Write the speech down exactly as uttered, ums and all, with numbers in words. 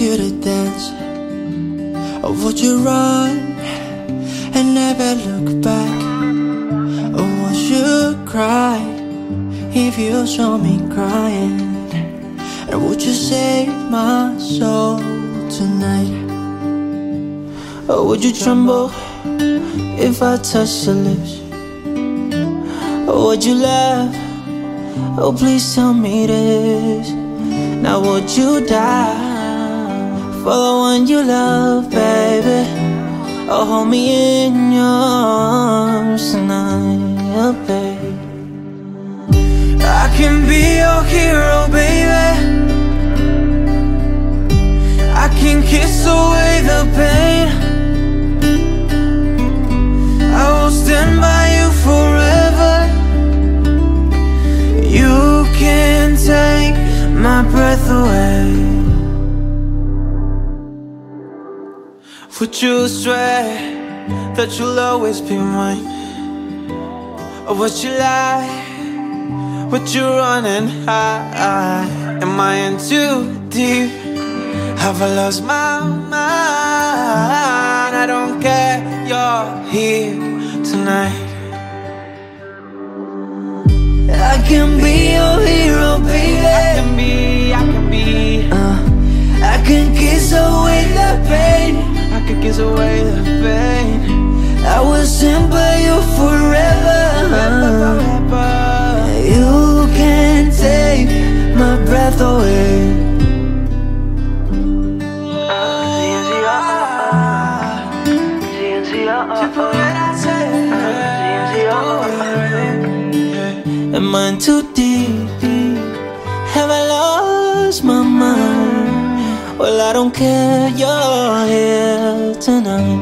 you to dance? Or would you run and never look back? Or would you cry if you saw me crying? And would you save my soul tonight? Or would you tremble if I touched your lips? Or would you laugh? Oh, please tell me this. Now would you die for the one you love, baby? Or hold me in your arms tonight, oh, baby. I can be your hero, baby. I can kiss away the pain. I will stand by you forever. You can take my breath away. Would you swear that you'll always be mine? Or would you lie? Would you run and hide? Am I in too deep? Have I lost my mind? I don't care, you're here tonight. I can be your hero, baby. I can be, I can be uh, I can kiss away the pain. I can kiss away the pain. I will stand by you forever, forever, forever. You can take my breath away. Am I in too deep? Have I lost my mind? Well, I don't care, you're here tonight.